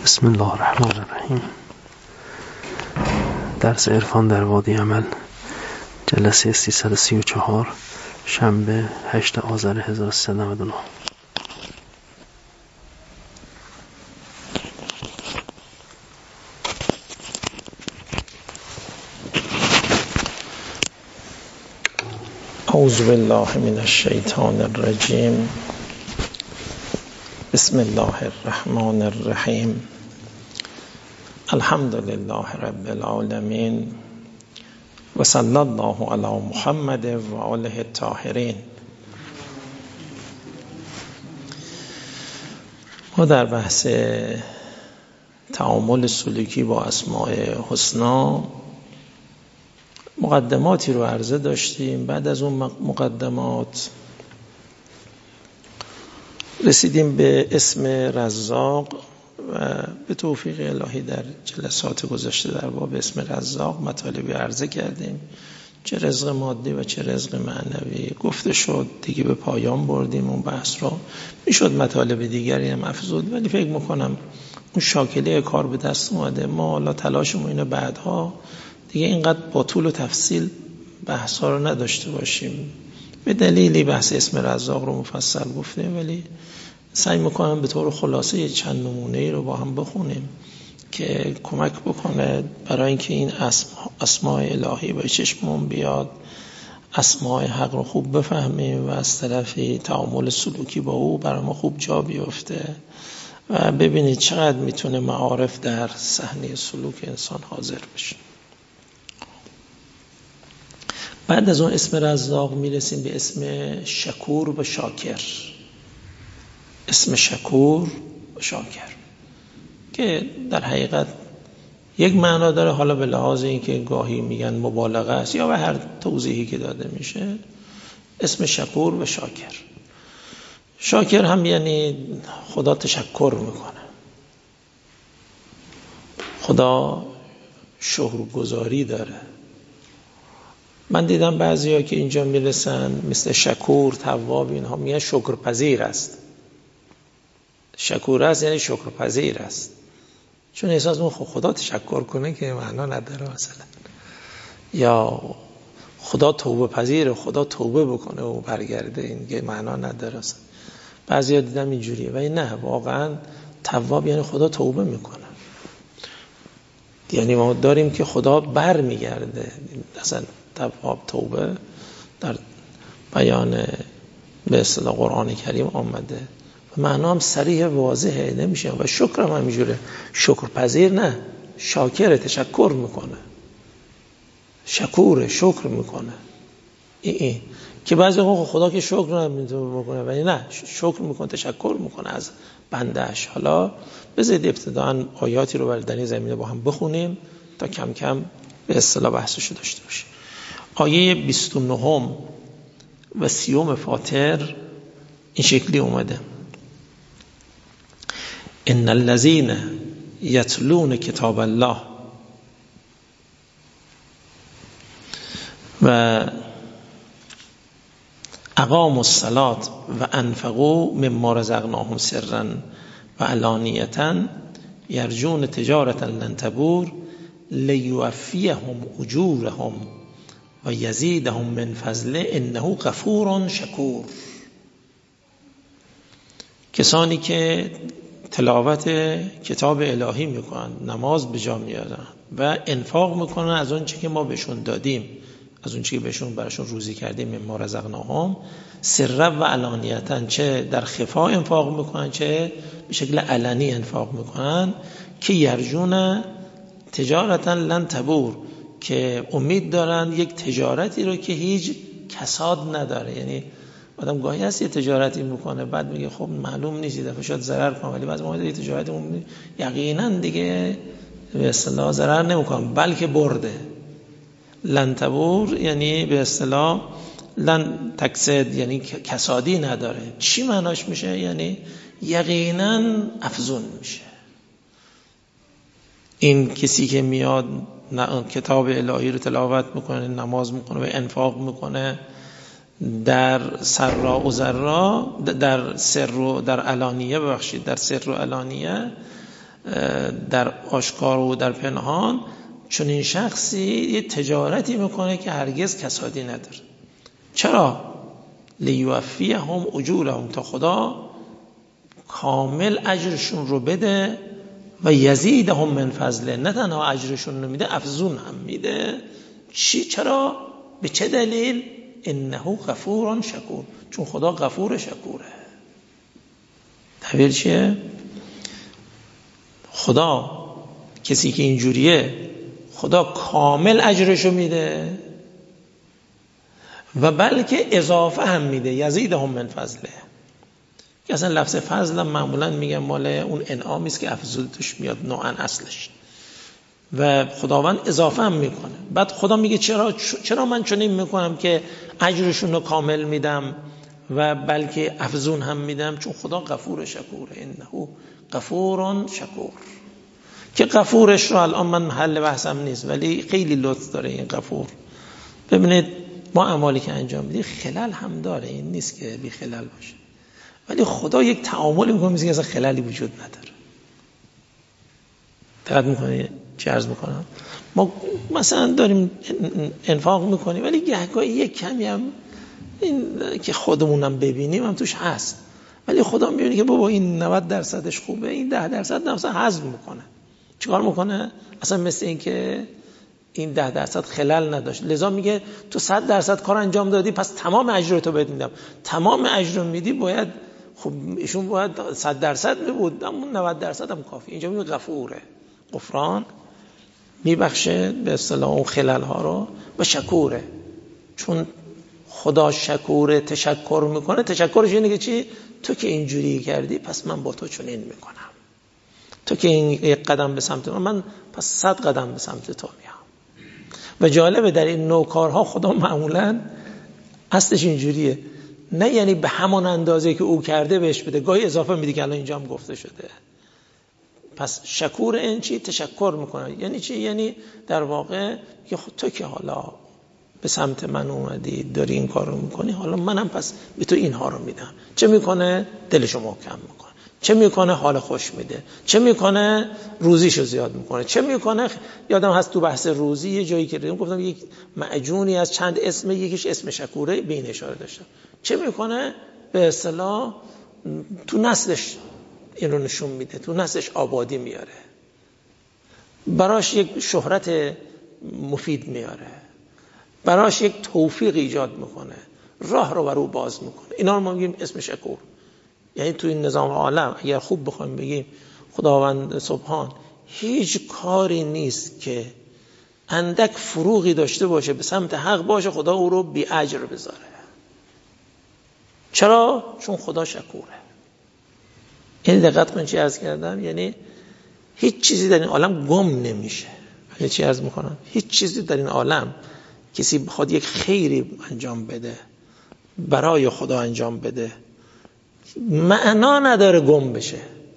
بسم الله الرحمن الرحیم. درس عرفان در وادی عمل، جلسه 334، شنبه 8 آذر 1399. اعوذ بالله من الشیطان الرجیم. بسم الله الرحمن الرحیم. الحمد لله رب العالمین و صلی الله علی محمد و آله الطاهرین. ما در بحث تعامل سلوکی با اسماء حسنا مقدماتی رو عرضه داشتیم. بعد از اون مقدمات رسیدیم به اسم رزاق و به توفیق الهی در جلسات گذشته در باب اسم رزاق مطالبی عرضه کردیم، چه رزق مادی و چه رزق معنوی گفته شد. دیگه به پایان بردیم اون بحث رو. میشد مطالب دیگری هم افزود، ولی فکر میکنم اون شاکله کار به دست اومده. ما حالا تلاشمون اینه بعدها دیگه اینقدر با طول و تفصیل بحث ها رو نداشته باشیم. به دلیلی بحث اسم رزاق رو مفصل گفتیم، ولی سعی میکنم به طور خلاصه چند نمونه‌ای رو با هم بخونیم که کمک بکنه برای اینکه این اسماء الهی به چشممون بیاد، اسماء حق رو خوب بفهمیم و از طرفی تعامل سلوکی با او برای ما خوب جا بیفته و ببینید چقدر میتونه معارف در صحنه سلوک انسان حاضر بشه. بعد از اون اسم رزاق میرسیم به اسم شکور و شاکر. اسم شکور و شاکر که در حقیقت یک معنا داره، حالا به لحاظ اینکه گاهی میگن مبالغه است یا به هر توضیحی که داده میشه. اسم شکور و شاکر. شاکر هم یعنی خدا تشکر میکنه، خدا شکرگزاری داره. من دیدم بعضیا که اینجا میرسن مثل شکور، تواب، اینها میگن شکرپذیر است. شکور است یعنی شکرپذیر است، چون احساس میکنه خدا تشکر کنه که معنا نداره مثلا، یا خدا توبه پذیره، خدا توبه بکنه و برگرده، این که معنا نداره اصلا. بعضیا دیدم اینجوریه، ولی نه، واقعا تواب یعنی خدا توبه میکنه. یعنی ما داریم که خدا بر میگرده. اصلا تواب توبه در بیان به اصطلاح قرآن کریم آمده و معنا هم صریح واضحه، نمیشه. و شکر هم همینجوره، شکر پذیر نه، شاکر، تشکر میکنه، شکور، شکر میکنه. این که بعضی وقتا خدا که شکر نمیتونه بکنه، ولی نه، شکر میکنه، تشکر میکنه از بندهش. حالا بذارید ابتداً آیاتی رو در این زمینه با هم بخونیم تا کم کم به اصطلاح بحثشو داشته باشیم. آیه 29 و 30 فاطر این شکلی اومده: ان الذين يتلون کتاب الله و اقاموا الصلاة و انفقوا مما رزقناهم سرا و علانیة یرجون تجارة لن تبور لیوفیهم اجورهم و یزیدهم من فضله انه غفور شکور. کسانی که تلاوت کتاب الهی میکنن، نماز به جا میارن و انفاق میکنن از اون چی که ما بهشون دادیم، از اون چی که بهشون براشون روزی کردیم، مما رزقناهم سرا و علانیتا، چه در خفا انفاق میکنن چه به شکل علنی انفاق میکنن، که یرجون تجارتا لن تبور، که امید دارن یک تجارتی رو که هیچ کساد نداره. یعنی آدم گاهی هست یه تجارتی میکنه بعد میگه خب معلوم نیست، یه دفعه شاید ضرر کنه، ولی بعضی موقع یه تجارتی یقینا دیگه به اصطلاح ضرر نمیکنه بلکه برده. لن تبور یعنی به اصطلاح لن تکسد، یعنی کسادی نداره. چی معناش میشه؟ یعنی یقینا افزون میشه. این کسی که میاد کتاب الهی رو تلاوت میکنه، نماز میکنه و انفاق میکنه در سرا و ضرا، در سر و در علانیه، در سر و علانیه، در آشکار و در پنهان، چون این شخصی یه تجارتی میکنه که هرگز کسادی نداره. چرا؟ لیوفیهم اجورهم، تا خدا کامل اجرشون رو بده و یزیدهم من فضله، نه تنها اجرشون رو میده افزون هم میده. چرا؟ به چه دلیل؟ انه غفور شکور، چون خدا غفور شکوره. تعبیر چیه؟ خدا کسی که اینجوریه خدا کامل اجرشو میده و بلکه اضافه هم میده، یزیدهم من فضله. که اصلا لفظ فضل هم معمولا میگن مال اون انعامی است که افزودش میاد نوعا اصلش، و خداوند اضافه هم میکنه. بعد خدا میگه چرا من چنین میکنم که اجرشون رو کامل میدم و بلکه افزون هم میدم؟ چون خدا غفور شکوره. انه غفور شکور، که غفورش رو الان من محل بحثم نیست، ولی خیلی لطف داره این غفور. ببینید ما اعمالی که انجام میدیم خلل هم داره، این نیست که بی خلل باشه، ولی خدا یک تعاملی میکنه مثل که اصلا خللی وجود نداره. دقت میکنی چه عرض میکنم؟ ما مثلا داریم انفاق میکنیم، ولی گهگاهی یک کمی هم این که خودمونم ببینیم هم توش هست، ولی خدا میبینه که بابا این 90%ش خوبه، این 10% مثلا حذف میکنه. چیکار میکنه؟ اصلا مثل این که این 10% خلل نداشت، لذا میگه تو 100% کار انجام دادی، پس تمام اجر تو بهت میدم. تمام اجر میدی باید، خب ایشون باید 100% میبود، اما 90% هم کافی. اینجا میگه غفوره، غفران میبخشه به اصطلاح اون خلل ها رو، و شکوره، چون خدا شکوره، تشکر میکنه. تشکرش اینه که چی؟ تو که اینجوری کردی پس من با تو چنین میکنم، تو که این یک قدم به سمت من پس 100 قدم به سمت تو میام. و جالبه در این نوع کارها خدا معمولا اصلش اینجوریه، نه یعنی به همان اندازه که او کرده بهش بده، گاهی اضافه میده که الان اینجا هم گفته شده. پس شکور این چی؟ تشکر میکنه. یعنی چی؟ یعنی در واقع که تو که حالا به سمت من اومدی داری این کار رو میکنی، حالا منم پس به تو اینها رو میدم. چه میکنه؟ دلشو محکم میکنه. چه میکنه؟ حال خوش میده. چه میکنه؟ روزیشو زیاد میکنه. چه میکنه؟ یادم هست تو بحث روزی یه جایی که گفتم یک معجونی از چند اسم، یکیش اسم شکوره، به این اشاره داشتم. چه میکنه؟ به اصطلاح تو نسلش این رو نشون میده، تو نسلش آبادی میاره، براش یک شهرت مفید میاره، براش یک توفیق ایجاد میکنه، راه رو برو باز میکنه. اینا رو ما میگیم اسم شکور. یعنی تو این نظام عالم اگر خوب بخوایم بگیم خداوند سبحان هیچ کاری نیست که اندک فروغی داشته باشه به سمت حق باشه خدا او رو بی اجر بذاره. چرا؟ چون خدا شکوره. یعنی دقت کن چی عرض کردم، یعنی هیچ چیزی در این عالم گم نمیشه. یعنی چی عرض میکنم؟ هیچ چیزی در این عالم کسی بخواد یک خیری انجام بده، برای خدا انجام بده، معنا نداره گم بشه.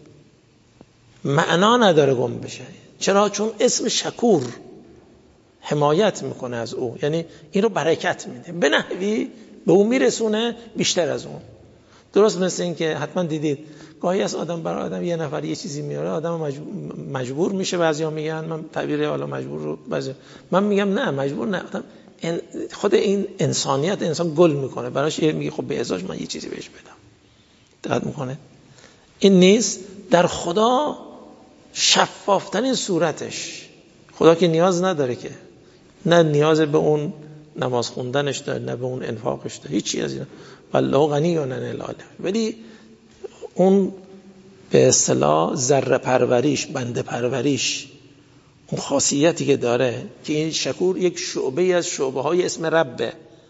معنا نداره گم بشه. چرا؟ چون اسم شکور حمایت میکنه از او، یعنی این رو برکت میده، به نحوی به او میرسونه بیشتر از اون. درست مثل این که حتما دیدید گاهی از آدم برای آدم یه نفر یه چیزی میاره، آدم مجبور میشه. بعضیا میگن، من تعبیر حالا مجبور رو من میگم نه مجبور نه، آدم خود این انسانیت انسان گل میکنه براش، میگه خب به ازاش من یه چیزی بهش بدم. دقت میکنه این نیست در خدا شفافترین صورتش. خدا که نیاز نداره، که نه نیاز به اون نماز خوندنش داره، نه به اون انفاقش داره، هیچی از اینا. والله غنی و نه الاله. ولی اون به اصطلاح ذره پروریش، بنده پروریش، اون خاصیتی که داره که این شکور یک شعبه از شعبه های اسم ربه.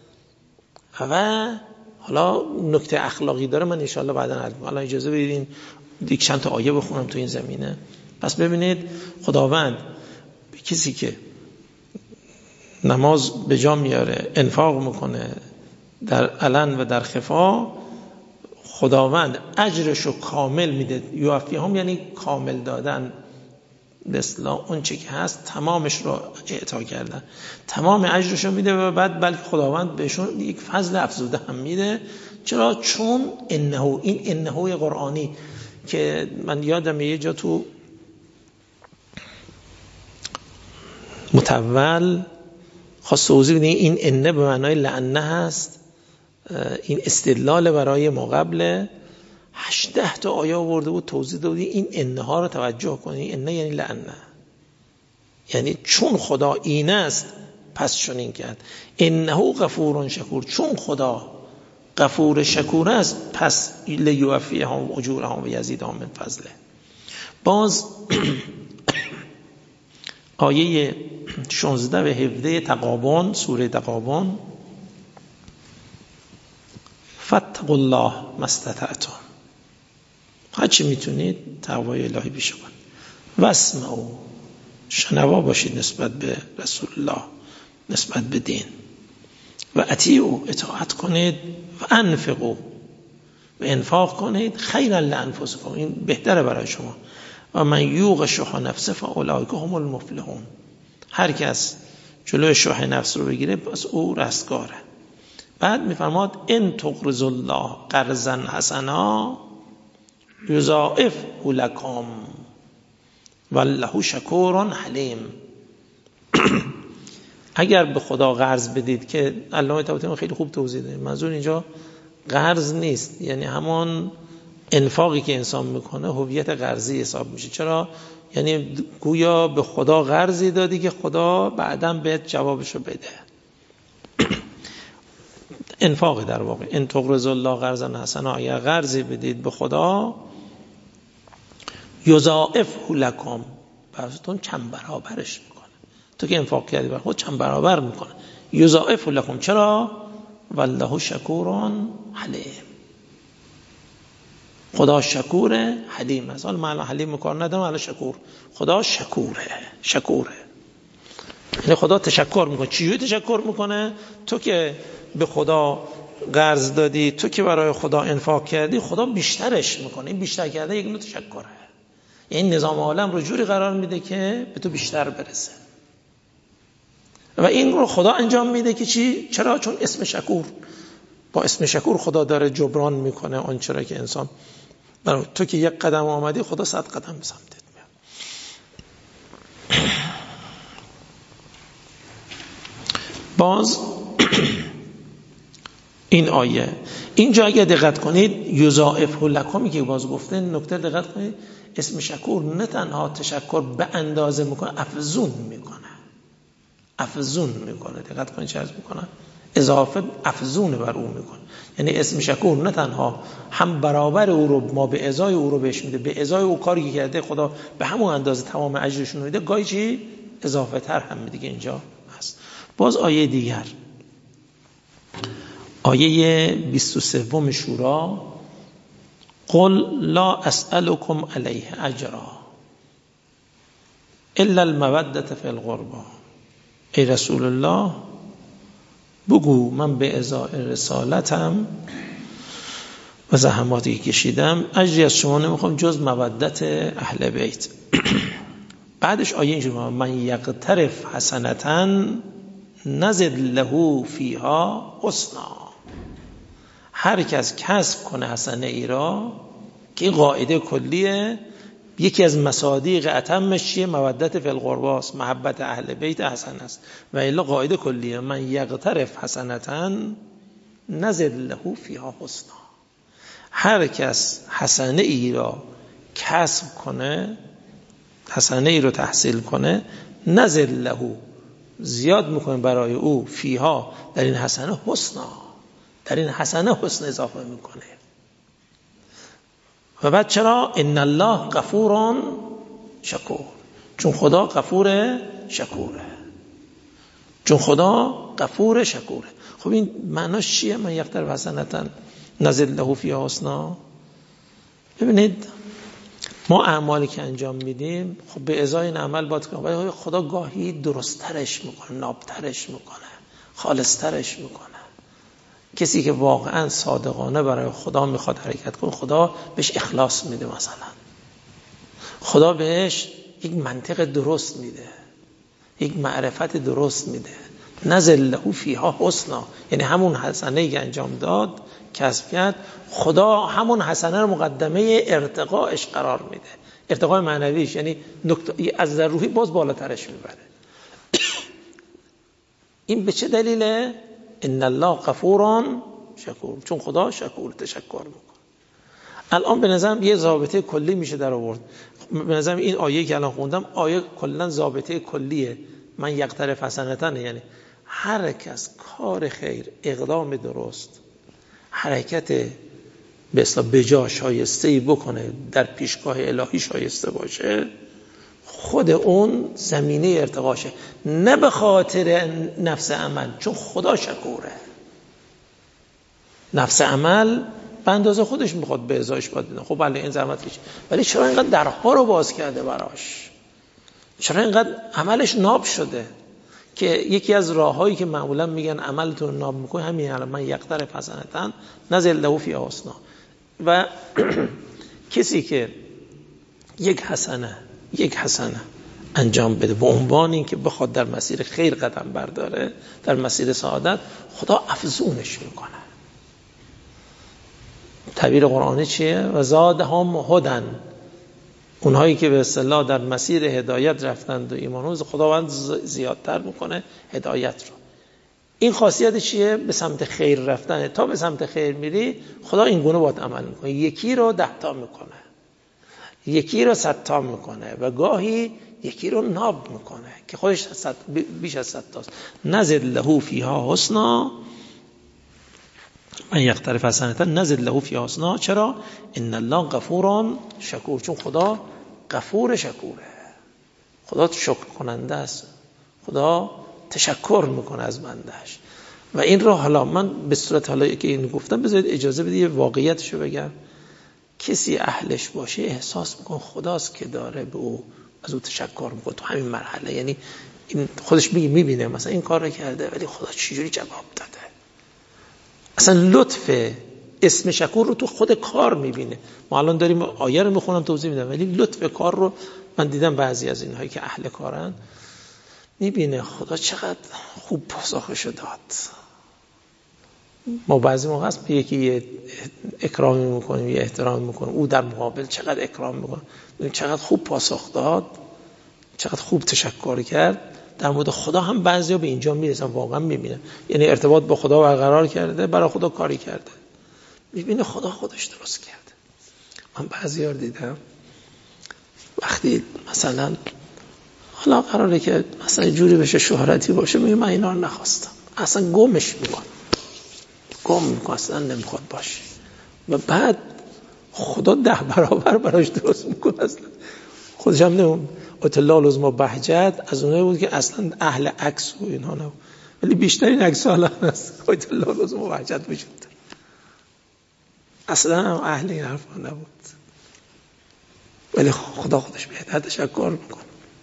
و حالا نکته اخلاقی داره، من انشاءالله بعدا عرض می‌کنم. الان اجازه بدید یک چند تا آیه بخونم تو این زمینه. پس ببینید خداوند کسی که نماز به جا میاره، انفاق میکنه در علن و در خفا، خداوند اجرشو کامل میده. یوفیهم یعنی کامل دادن، به اصطلاح اون چه که هست تمامش رو اعطا کردن، تمام اجرشو میده. و بعد بلکه خداوند بهشون یک فضل افزوده هم میده. چرا؟ چون انه، این انه قرآنی که من یادم یه جا تو متول خواست توضیح بده این انه به معنای لعنه هست، این استدلال برای ما قبل 18 تا آیه آورده بود توضیح داده این انه ها رو توجه کنید. انه یعنی لعنه، یعنی چون خدا این است پس چنین کرد. انه غفور شکور، چون خدا غفور شکور است پس لیوفیهم اجورهم و یزیدهم من فضله. باز آیه 16 و 17 تغابن، سوره تغابن، فاتقوا الله ما استطعتم، هر چی میتونید تقوای الهی پیشه کنید. واسمعوا، شنوا باشید نسبت به رسول الله، نسبت به دین. و اطیعوا، اطاعت کنید. و انفقوا، و انفاق کنید. خیرا لانفسکم، این بهتره برای شما. و من یوق شح نفسه فاولئک هم المفلحون، هر کس جلوی شح نفس رو بگیره پس او رستگاره. بعد میفرماد ان تقرضوا الله قرضا حسنا یضاعفه لکم والله شکور حلیم. اگر به خدا قرض بدید، که علامه طباطبایی خیلی خوب توضیح داده، منظور اینجا قرض نیست، یعنی همون انفاقی که انسان میکنه هویت قرضی حساب میشه. چرا؟ یعنی گویا به خدا قرضی دادی که خدا بعداً بهت جوابشو بده. انفاق در واقع. ان تقرضوا الله قرضا حسنا، اگر قرضی بدید به خدا یضاعفه لکم، براتون چند برابرش میکنه. تو که انفاق کردی برای خود چند برابر میکنه. یضاعفه لکم، چرا؟ والله شکور حلیم، خدا شکور حلیم است. حالا من حلیم کار ندارم، حالا شکور. خدا شکوره. یعنی خدا تشکر میکنه. چجوری تشکر میکنه؟ تو که به خدا قرض دادی، تو که برای خدا انفاق کردی، خدا بیشترش میکنه. این بیشتر کرده یک نوع تشکره. این نظام عالم رو جوری قرار میده که به تو بیشتر برسه. و این رو خدا انجام میده که چی؟ چرا؟ چون اسم شکور، با اسم شکور خدا داره جبران میکنه اون چرا که انسان برای تو که یک قدم آمدی، خدا 100 قدم سمتت میاد. باز این آیه اینجا اگه دقت کنید یضاعفه لکم که باز گفته، نکته دقت کنید، اسم شکور نه تنها تشکر به اندازه میکنه، افزون میکنه. دقت کنید چه عرض میکنه، اضافه افزون بر اون میکنه. یعنی اسم شکور نه تنها هم برابر او رو ما به ازای او رو بهش میده، به ازای او کاری که کرده خدا به همون اندازه تمام اجرشون رو میده، گاهی چی اضافه تر هم میده که اینجا هست. باز آیه دیگر، آیه 23 شورا، قل لا اسألكم علیه اجرا الا المودة فی القربى. ای رسول الله بگو من به ازای رسالتم و زحماتی که کشیدم اجری از شما نمیخوام جز مودت اهل بیت. بعدش آیه اینجوری، من یقترف حسنة نزد له فیها حسنا. هر کس کسب کنه حسنه ای را، که قاعده کلیه، یکی از مصادیق اتمش چیه؟ مودت فی القربی است، محبت اهل بیت حسن است. و الا قاعده کلیه من یقترف حسنة نزد له فیها حسنا. هر کس حسنه ای را کسب کنه، حسنه ای رو تحصیل کنه، نزد له زیاد میکنه برای او، فیها در این حسنه حسنا، در این حسنه حسن اضافه میکنه. و بعد چرا؟ ان الله غفور شکور، چون خدا غفور شکوره، چون خدا غفور شکوره. خب این معناش چیه؟ من یقترف حسنة نزد له فیها حسنا. ببینید ما اعمالی که انجام میدیم، خب به ازای این عمل باید کنیم، ولی خدا گاهی درست‌ترش میکنه، نابترش میکنه، خالص‌ترش میکنه. کسی که واقعا صادقانه برای خدا میخواد حرکت کنه، خدا بهش اخلاص میده. مثلا خدا بهش یک منطق درست میده، یک معرفت درست میده. نزل له فیها حسنا، یعنی همون حسنه که انجام داد، کسب کرد، خدا همون حسنه رو مقدمه ارتقاش قرار میده، ارتقای معنویش، یعنی از در روحی باز بالاترش میبره. این به چه دلیله؟ ان الله غفور شکور، چون خدا شکور تشکر میکنه. الان به نظرم یه ضابطه کلی میشه در آورد. به نظرم این آیه که الان خوندم آیه کلا ضابطه کلیه. من یقترف حسنتن، یعنی هر کس کار خیر، اقدام درست، حرکت به اصطلاح بجا شایسته‌ای بکنه، در پیشگاه الهی شایسته باشه، خود اون زمینه ارتقاشه، نه به خاطر نفس عمل، چون خدا شکوره. نفس عمل به اندازه خودش میخواد به ازایش باید. خب بله این زحمت کشه، ولی چرا اینقدر درها رو باز کرده براش؟ چرا اینقدر عملش ناب شده؟ که یکی از راههایی که معمولا میگن عملتون ناب میکنه همین، الان من یقترف حسنتن نزل له فی حسنا. و کسی که یک حسنه انجام بده به عنوان این که بخواد در مسیر خیر قدم برداره، در مسیر سعادت، خدا افزونش میکنه. تعبیر قرآنی چیه؟ و زادهم هدی، اونهایی که به اصطلاح در مسیر هدایت رفتند و ایمان آوردند، خداوند زیادتر میکنه هدایت رو. این خاصیت چیه؟ به سمت خیر رفتن. تا به سمت خیر میری خدا این گونه باید عمل میکنه، یکی رو 10 تا میکنه، یکی رو 100 تا میکنه و گاهی یکی رو ناب میکنه که خودش بیش از 100 تاست. نزد له فیها حسنا، من یقترف حسنتا نزد له فیها حسنا. چرا؟ ان الله غفور شکور، چون خدا غفور شکوره، خدا شکر کننده است، خدا تشکر میکنه از بندهش. و این رو حالا من به صورت حالا که این گفتم بذارید اجازه بدید واقعیتشو بگم. کسی اهلش باشه احساس میکنه خداست که داره به او از او تشکر میکنه تو همین مرحله. یعنی این خودش میبینه مثلا این کار رو کرده ولی خدا چجوری جواب داده. اصلا لطف اسم شکور رو تو خود کار میبینه. ما الان داریم آیه رو میخونم توضیح میدم، ولی لطف کار رو من دیدم بعضی از اینهایی که اهل کارن میبینه خدا چقدر خوب پاسخشو داد. ما بعضی موقع هست به یکی اکرامی میکنیم یه احترامی میکنیم، او در مقابل چقدر اکرام میکنه، چقدر خوب پاسخ داد، چقدر خوب تشکر کرد. در مورد خدا هم بعضیا به اینجا میرسن، واقعا میبینن، یعنی ارتباط با خدا برقرار کرده، برای خدا کاری کرده، میبینه خدا خودش درست کرده. من بعضیا رو دیدم وقتی مثلا حالا قراره که مثلا جوری بشه شهرتی باشه، میگه من اینا رو نخواستم، اصلا گمش میکنه، گم میکنه، اصلا نمیخواد باشه، و بعد خدا 10 برابر براش درست میکنه. اصلا خودش هم نمون اطلاع لزما بهجت از اونایی بود که اصلا اهل عکس و اینها نبود، ولی بیشترین عکس حالا هست اطلاع لزما بهجت وجود، اصلا هم اهل این حرفا نبود، ولی خدا خودش بهتر تشکر میکنه.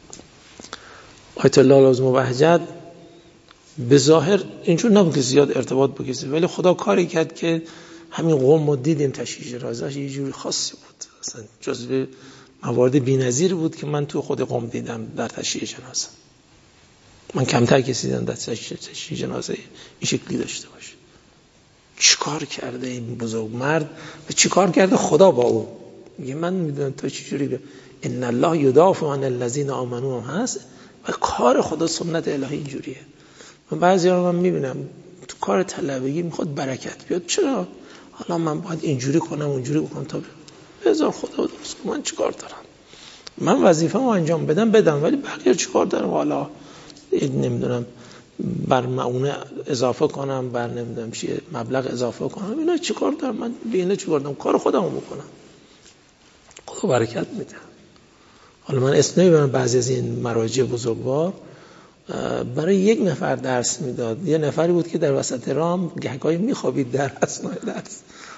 اطلاع لزما بهجت به ظاهر اینجور نبود که زیاد ارتباط بگیره، ولی خدا کاری کرد که همین قوم رو دیدیم تشییع جنازه‌اش یه جوری خاصی بود، اصلا جزو موارد بی‌نظیر بود که من تو خود قوم دیدم در تشییع جنازه. من کمتر کسی دیدم در تشییع جنازه این شکلی داشته باشه. چیکار کرده این بزرگ مرد و چیکار کرده خدا با او؟ میگه من میدونم تو چجوری ان الله یدافع عن الذین آمنوا هست و کار خدا سنت الهی اینجوریه. من بعضیا رو من میبینم تو کار طلبگی میخواد برکت بیاد، چرا حالا من باید اینجوری کنم اونجوری بکنم تا بذار خدا درست کنه، من چیکار دارم؟ من وظیفه‌مو انجام بدم، ولی بقیه چیکار دارم؟ حالا نمیدونم بر معونه اضافه کنم، بر نمیدونم چیه مبلغ اضافه کنم، اینا چیکار دارم؟ من بینه چیکار دارم؟ کار خودمو میکنم، خدا برکت میده. حالا من اسم نمیبرم، بعضی از این مراجع بزرگوار برای یک نفر درس میداد، یه نفری بود که در وسط رام گهگاهی میخوابید در اثناء درس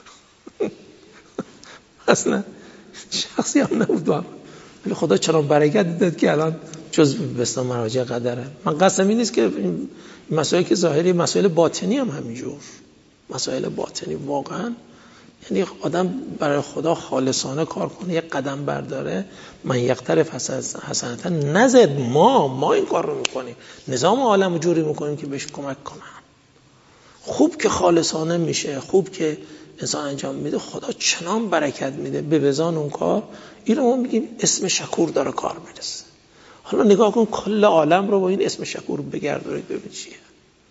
اصلا شخصی هم نبود، ولی خدا چنان برکت داد که الان جزو بسیار مراجع قدره. من قصدم این نیست که این مسائل که ظاهری، مسائل باطنی هم همینجور، مسائل باطنی واقعا، یعنی آدم برای خدا خالصانه کار کنه، یک قدم برداره، من یقترف حسنتا نزد، ما این کار رو میکنیم، نظام عالم رو جوری میکنیم که بهش کمک کنم. خوب که خالصانه میشه، خوب که انسان انجام میده، خدا چنان برکت میده به بزان اون کار. اینو ما میگیم اسم شکور داره کار میرسه. حالا نگاه کن کل عالم رو با این اسم شکور بگردونید ببین چیه.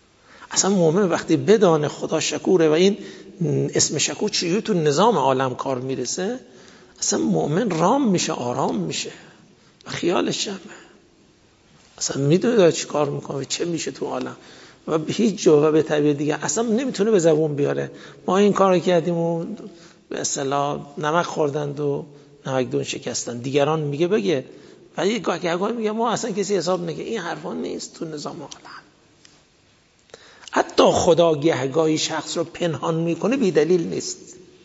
اصلا مؤمن وقتی بدانه خدا شکوره و این اسم شکور چجوری تو نظام عالم کار میرسه، اصلا مؤمن رام میشه، آرام میشه و خیالش جمعه، اصلا میدونه داره چی کار میکنه، چه میشه تو عالم و هیچ جا و به طبیعت دیگه اصلا نمیتونه به زبون بیاره. ما این کار کردیم و به اصطلاح نمک خوردند و نمکدون شکستن، دیگران میگه بگه، ولی گاهی میگه ما اصلا کسی حساب نگه. این حرفا نیست تو نظام عالم. حتی خدا گاهی شخص رو پنهان میکنه بی دلیل نیست،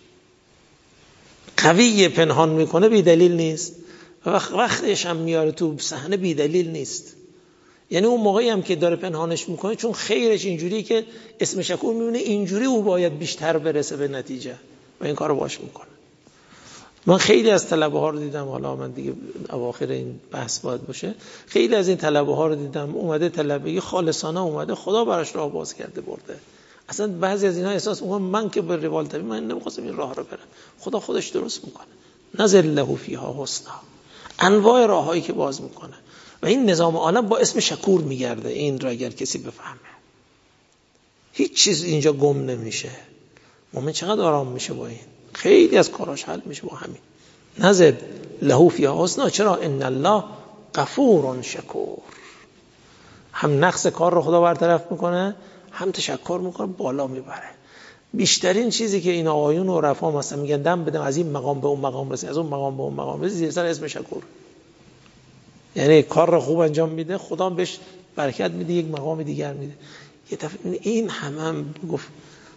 قوی پنهان میکنه بی دلیل نیست، وقتش هم میاره تو صحنه بی دلیل نیست. یعنی اون موقعی هم که داره پنهانش میکنه چون خیرش اینجوری که اسم شکور میبینه اینجوری او باید بیشتر برسه به نتیجه و این کارو باش میکنه. من خیلی از طلبه ها رو دیدم، حالا من دیگه اواخر این بحث باید باشه، خیلی از این طلبه ها رو دیدم اومده طلبه خالصانه اومده، خدا براش راه باز کرده برده. اصلا بعضی از اینها احساس میکنم من که به روال طبیعی من نمیخواستم این راه رو برم، خدا خودش درست میکنه. نزل له فیها حسنا، انواع راههایی که باز میکنه و این نظام عالم با اسم شکور میگرده. این را اگر کسی بفهمه هیچ چیز اینجا گم نمیشه. مومن چقدر آرام میشه با این، خیلی از کاراش حل میشه با همین. نزل له فیها حسنا، چرا؟ ان الله غفور شکور. هم نقص کار رو خدا برطرف میکنه، هم تشکر میکنه، بالا میبره. بیشترین چیزی که این آقایون و رفا مثلا میگن دم بدم از این مقام به اون مقام رسید، از اون مقام به اون مقام رسید، زیر سر اسم شکور. یعنی کار رو خوب انجام میده، خدا بهش برکت میده، یک مقام دیگر میده. یه دفعه این هم گفت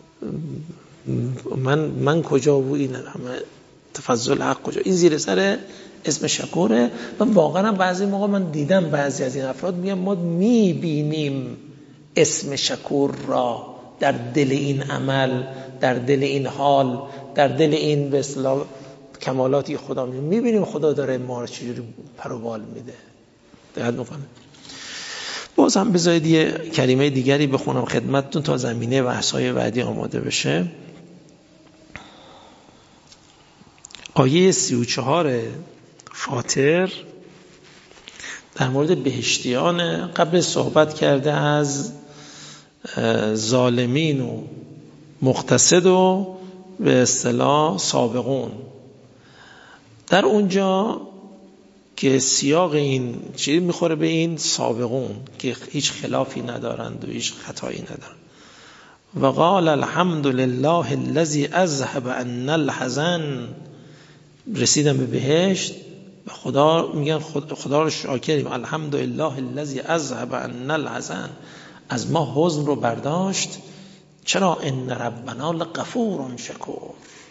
من کجا و این همه تفضل حق کجا، این زیر سر اسم شکوره. و واقعا بعضی موقع من دیدم بعضی از این افراد میگن ما میبینیم اسم شکور را در دل این عمل، در دل این حال، در دل این به اصطلاح کمالاتی خدا میبینیم خدا داره ما رو چجوری پروبال میده. دقت میکنه. باز هم بذارید یه کلمه دیگری بخونم خدمتتون تا زمینه بحث‌های بعدی آماده بشه. آیه 34 فاطر در مورد بهشتیان قبل صحبت کرده از ظالمین و مقتصد و به اصطلاح سابقون. در اونجا که سیاق این چیز میخوره به این سابقون که هیچ خلافی ندارند و هیچ خطایی ندارند. و قال الحمد لله الذي اذهب عنا الحزن، رسیدن به بهشت و خدا میگن خدا رو شاکریم، الحمد لله الذي اذهب عنا الحزن، از ما حزن رو برداشت. چرا؟ ان ربنا لغفور شکور.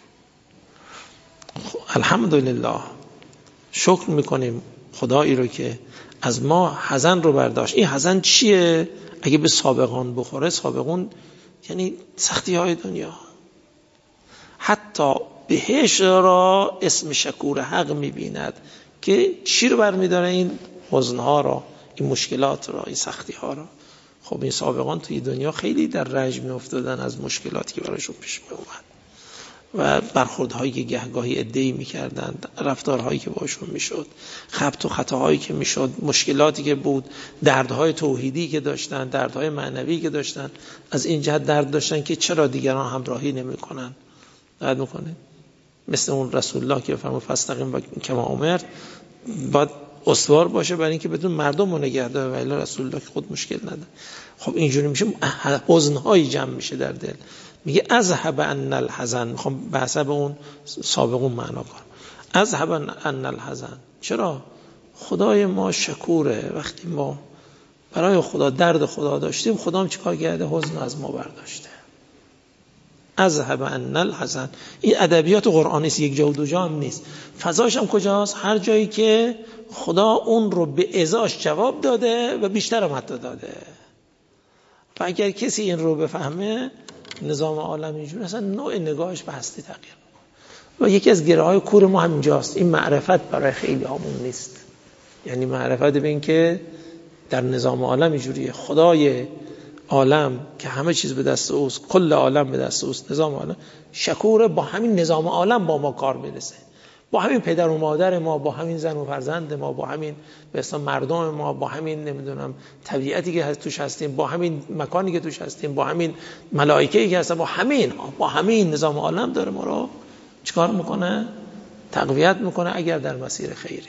الحمدلله، شکر میکنیم خدایی رو که از ما حزن رو برداشت. این حزن چیه؟ اگه به سابقان بخوره، سابقون یعنی سختی های دنیا. حتی بهشت را اسم شکور حق میبیند که چی رو برمیداره؟ این حزنها را، این مشکلات را، این سختی ها را. خب این سابقان توی دنیا خیلی در رنج می افتادن از مشکلاتی که برایشون پیش می اومد و برخوردهایی که گهگاهی ادعی می‌کردن، رفتارهایی که باشون میشد، خبط و خطاهایی که میشد، مشکلاتی که بود، دردهای توحیدی که داشتن، دردهای معنوی که داشتن. از این جهت درد داشتن که چرا دیگران همراهی نمی‌کنن. درد می‌کنه. مثل اون رسول الله که فرمود فاستقیم و کما امرت، باید استوار باشه برای اینکه بدون مردم رو نگه داره، و الا رسول الله که خود مشکل نداره. خب اینجوری میشه حزن‌هایی جمع میشه در دل. میگه اذهب عنا الحزن، میخوام به حسب اون سابقون معنا کنم. اذهب عنا الحزن، چرا؟ خدای ما شکوره. وقتی ما برای خدا درد خدا داشتیم، خدا هم چیکار کرده؟ حزن از ما برداشته. اذهب عنا الحزن. این ادبیات قرآنی است، یک جا و دو جا هم نیست. فضاش هم کجاست؟ هر جایی که خدا اون رو به ازاش جواب داده و بیشتر هم حتی داده. و اگر کسی این رو بفهمه، نظام عالم اینجوری اصلا نوع نگاهش به هستی تغییر میکنه. و یکی از گره های کور ما همینجاست. این معرفت برای خیلی هامون نیست. یعنی معرفت به این که در نظام عالم اینجوریه، خدای عالم که همه چیز به دست اوست، کل عالم به دست اوست، نظام عالم شکوره، با همین نظام عالم با ما کار میرسه. با همین پدر و مادر ما، با همین زن و فرزند ما، با همین به اصطلاح مردم ما، با همین نمیدونم طبیعتی که توش هستیم، با همین مکانی که توش هستیم، با همین ملائکه‌ای که هستن، با همین نظام عالم داره ما رو چیکار میکنه؟ تقویت میکنه اگر در مسیر خیریه.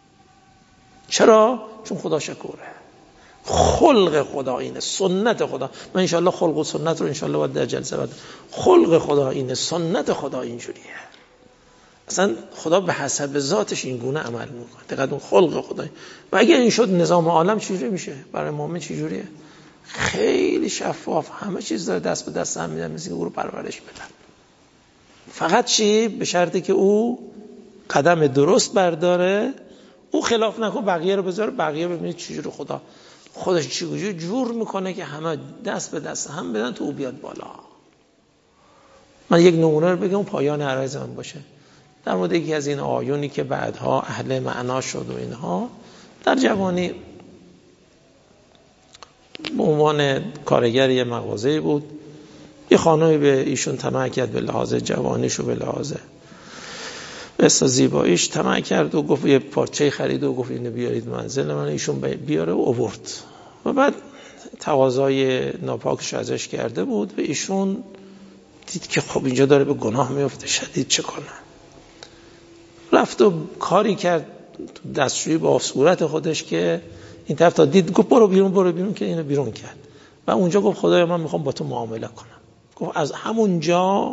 چرا؟ چون خدا شکوره. خلق خدا اینه، سنت خدا. من انشالله خلق و سنت رو انشالله باید در جلسه بعد. خلق خدا اینه، سنت خدا اینجوریه. اصلا خدا به حسب ذاتش این گونه عمل میکنه. دقیقاً اون خلق خدا. و اگر این شد نظام عالم چجوری میشه؟ برای مؤمن چجوریه؟ خیلی شفاف، همه چیز داره دست به دست هم میدن، مثل که او رو پرورش بدن. فقط چی؟ به شرطی که او قدم درست برداره، او خلاف نکنه، بقیه رو بذاره، بقیه ببینید چجوری خدا خودش چجوری جور میکنه که همه دست به دست هم بدن تو او بیاد بالا. من یک نمونه رو بگم پایان عرایض من باشه. در مورد یکی از این آیونی که بعدها اهل معنا شد و اینها، در جوانی به عنوان کارگر یه مغازه‌ای بود، یه خانمی به ایشون طمع کرد، به لحاظ جوانیش و به لحاظ مثل زیباییش طمع کرد و گفت یه پارچه خرید و گفت اینو بیارید منزل من. ایشون بیاره و آورد و بعد تقاضای ناپاکش ازش کرده بود و ایشون دید که خب اینجا داره به گناه میفته، شدید چه کنه؟ رفت و کاری کرد تو دستشویی با صورت خودش که این طرف تا دید گفت برو بیرون که اینو بیرون کرد و اونجا گفت خدایا من میخوام با تو معامله کنم. گفت از همونجا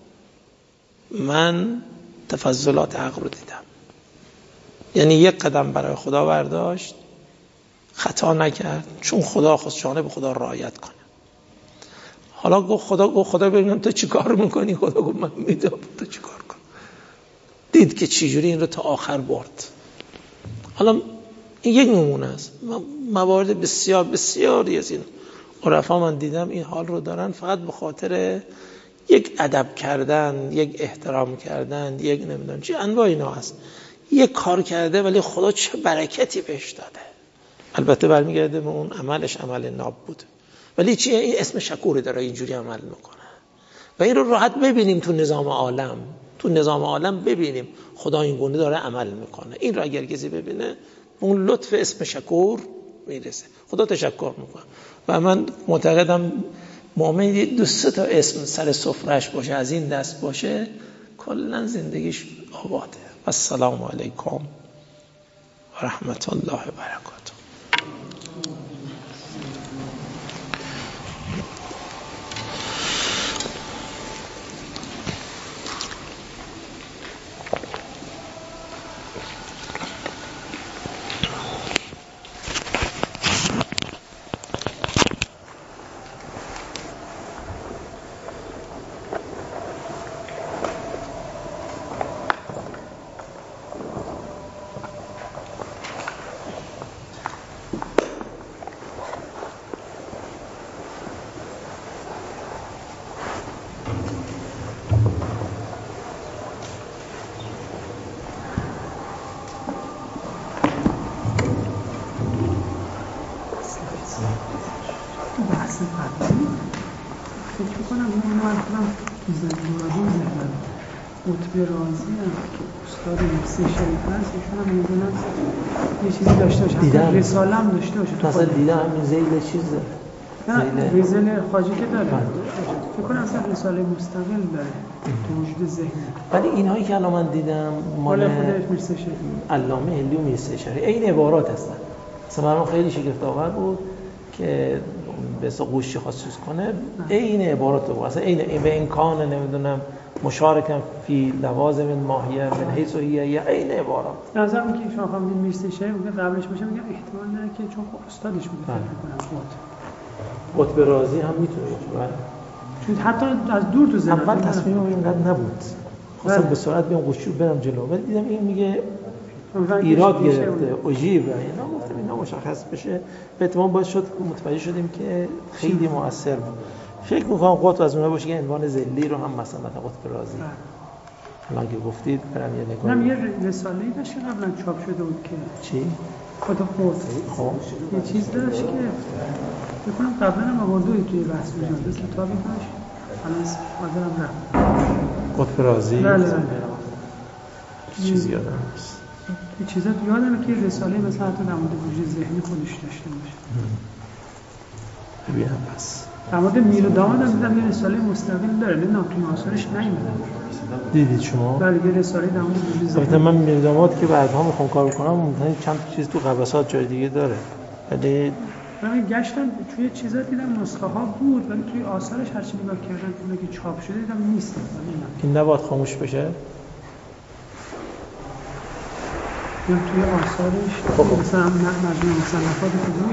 من تفضلات حق رو دیدم. یعنی یک قدم برای خدا برداشت، خطا نکرد، چون خدا خواست جانب خدا رعایت کنه. حالا گفت خدا ببینم تو چی کار میکنی؟ خدا گفت من میدم تو چی کار کن. دید که چجوری این رو تا آخر برد. حالا این یک نمونه است. موارد بسیار بسیاری از این عرفا من دیدم این حال رو دارن، فقط به خاطر یک ادب کردن، یک احترام کردن، یک نمیدونم چی انواع اینا هست. یک کار کرده ولی خدا چه برکتی بهش داده. البته برمیگرده به اون عملش عمل ناب بود، ولی چیه؟ این اسم شکوری داره اینجوری عمل میکنه. و این رو راحت ببینیم تو نظام عالم ببینیم خدا این گونه داره عمل میکنه. این رو اگر کسی ببینه اون لطف اسم شکور میرسه، خدا تشکر میکنه. و من معتقدم مؤمن 2-3 تا اسم سر سفرهش باشه، از این دست باشه، کلا زندگیش آباده. السلام علیکم و رحمت الله و برکاته. قطب رازی هم که استاد نفسی شریف هست، ایشون هم میدونم یه چیزی داشته باشه، دیدم رساله هم داشته باشه. مثلا دیدم همین زیل چیزه، زیل خواجه که داره، فکر کنم اصلا رساله مستقل داره تو وجود ذهنی. ولی اینهایی که الان من دیدم مال علامه هندی و میرزا شریف این عبارات هستن. مثلا من خیلی شگفت آور بود که به اصلا گوشی خاص چیز کنه، این عبارات رو اصلا این به امکان نمیدونم مشارکم فی لوازم ماهیه من حیث هیه یا این عبارات. نظرم که شما خواهیم میرزا شریف میگه قبلش باشه، میگم احتمال داره که چون استادش بوده فکر کنم قطب رازی هم میتونه، چون حتی از دور تو ذهن اول تصمیمم اینقدر نبود، خواستم به سرعت بیام گوشی برم جلو، ولی دیدم این میگه ایراد گرفته اوجیبه، اینا گفتم اینا مشخص بشه. به اتمام باعث شد متوجه شدیم که خیلی مؤثر بود. فکر می‌کنم قطب از اونها باشه که عنوان ذلی رو هم مثلا قطب رازی الان که گفتید برام یه نگاه. من یه رساله‌ای داشت قبلا چاپ شده بود که چی؟ خود خب یه چیز داشت که فکر کنم قبلا هم آوردوی توی بحث وجود کتابی داشت، الان حاضرم رفت قطب رازی. بله چیزی یادم نیست. این چیزا یادمه که رساله مثلا حتی در مورد وجود ذهنی خودش داشته باشه. ببینم بس در مورد میر و داماد هم دیدم یه رساله مستقل داره، نمیدونم توی آثارش نیومده. دیدید شما؟ بله یه رساله در مورد وجود ذهنی. البته من میر و داماد که بعدها میخوام کار کنم ممکنه چند چیز تو قبسات جای دیگه داره. ولی من گشتم توی چیزا دیدم نسخه ها بود ولی توی آثارش هر چی نگاه کردم اون که چاپ شده دیدم نیست. این نباید خاموش بشه. توی آثارش مثلا مجموعه مصنفات کدوم